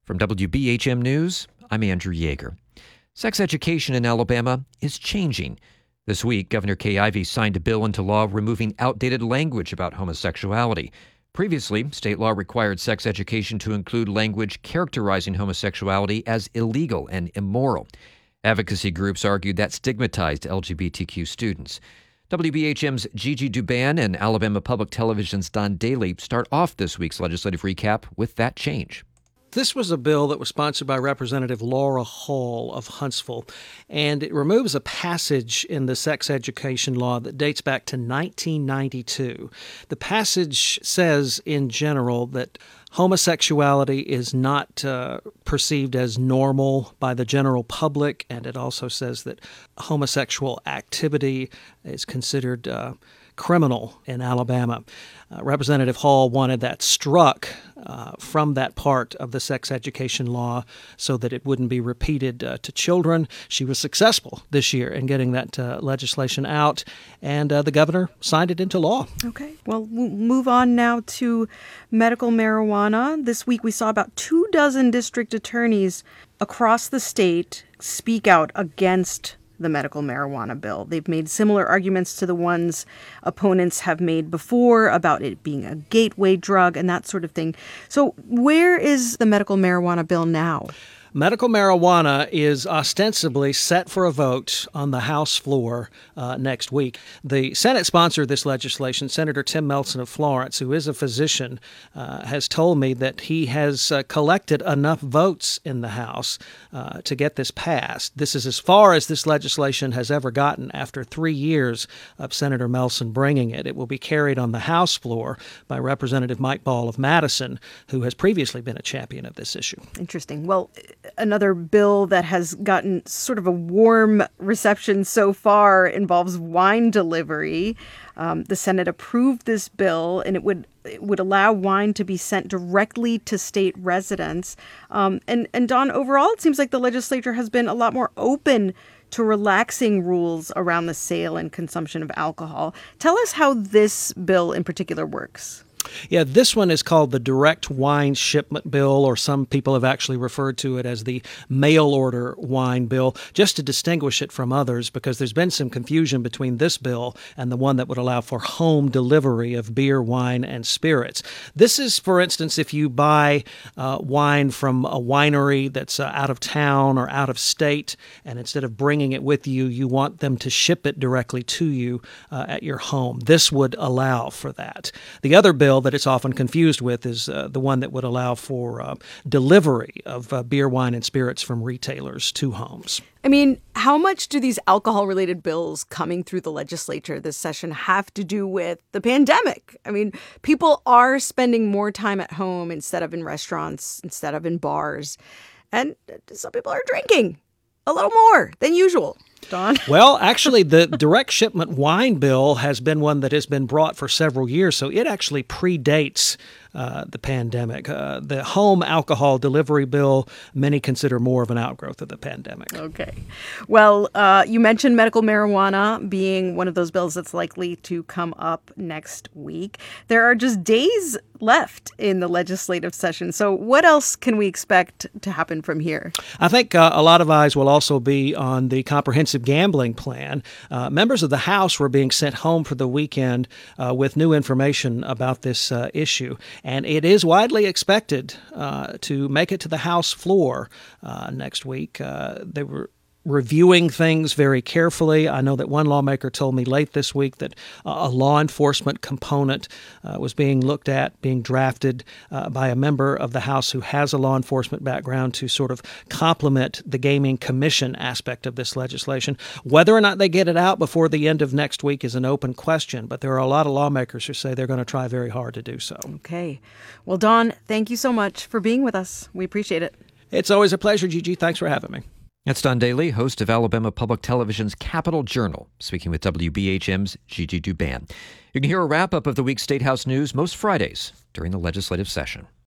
From WBHM News, I'm Andrew Yeager. Sex education in Alabama is changing. This week, Governor Kay Ivey signed a bill into law removing outdated language about homosexuality. Previously, state law required sex education to include language characterizing homosexuality as illegal and immoral. Advocacy groups argued that stigmatized LGBTQ students. WBHM's Gigi Duban and Alabama Public Television's Don Daly start off this week's legislative recap with that change. This was a bill that was sponsored by Representative Laura Hall of Huntsville, and it removes a passage in the sex education law that dates back to 1992. The passage says, in general, that homosexuality is not perceived as normal by the general public, and it also says that homosexual activity is considered criminal in Alabama. Representative Hall wanted that struck from that part of the sex education law so that it wouldn't be repeated to children. She was successful this year in getting that legislation out, and the governor signed it into law. Okay. Well, we'll move on now to medical marijuana. This week we saw about 24 district attorneys across the state speak out against the medical marijuana bill. They've made similar arguments to the ones opponents have made before about it being a gateway drug and that sort of thing. So where is the medical marijuana bill now? Medical marijuana is ostensibly set for a vote on the House floor next week. The Senate sponsor of this legislation, Senator Tim Melson of Florence, who is a physician, has told me that he has collected enough votes in the House to get this passed. This is as far as this legislation has ever gotten after 3 years of Senator Melson bringing it. It will be carried on the House floor by Representative Mike Ball of Madison, who has previously been a champion of this issue. Interesting. Well, another bill that has gotten sort of a warm reception so far involves wine delivery. The Senate approved this bill, and it would allow wine to be sent directly to state residents. And Don, overall, it seems like the legislature has been a lot more open to relaxing rules around the sale and consumption of alcohol. Tell us how this bill in particular works. Yeah, this one is called the Direct Wine Shipment Bill, or some people have actually referred to it as the Mail Order Wine Bill, just to distinguish it from others, because there's been some confusion between this bill and the one that would allow for home delivery of beer, wine, and spirits. This is, for instance, if you buy wine from a winery that's out of town or out of state, and instead of bringing it with you, you want them to ship it directly to you at your home. This would allow for that. The other bill that it's often confused with is the one that would allow for delivery of beer, wine, and spirits from retailers to homes. I mean, how much do these alcohol-related bills coming through the legislature this session have to do with the pandemic? I mean, people are spending more time at home instead of in restaurants, instead of in bars, and some people are drinking a little more than usual. Don? Well, actually, the direct shipment wine bill has been one that has been brought for several years, so it actually predates the pandemic. The home alcohol delivery bill, many consider more of an outgrowth of the pandemic. Okay. Well, you mentioned medical marijuana being one of those bills that's likely to come up next week. There are just days left in the legislative session. So what else can we expect to happen from here? I think a lot of eyes will also be on the comprehensive gambling plan. Members of the House were being sent home for the weekend with new information about this issue. And it is widely expected to make it to the House floor next week. They were reviewing things very carefully. I know that one lawmaker told me late this week that a law enforcement component was being looked at, being drafted by a member of the House who has a law enforcement background to sort of complement the Gaming Commission aspect of this legislation. Whether or not they get it out before the end of next week is an open question, but there are a lot of lawmakers who say they're going to try very hard to do so. Okay. Well, Don, thank you so much for being with us. We appreciate it. It's always a pleasure, Gigi. Thanks for having me. That's Don Daly, host of Alabama Public Television's Capitol Journal, speaking with WBHM's Gigi Duban. You can hear a wrap-up of the week's State House news most Fridays during the legislative session.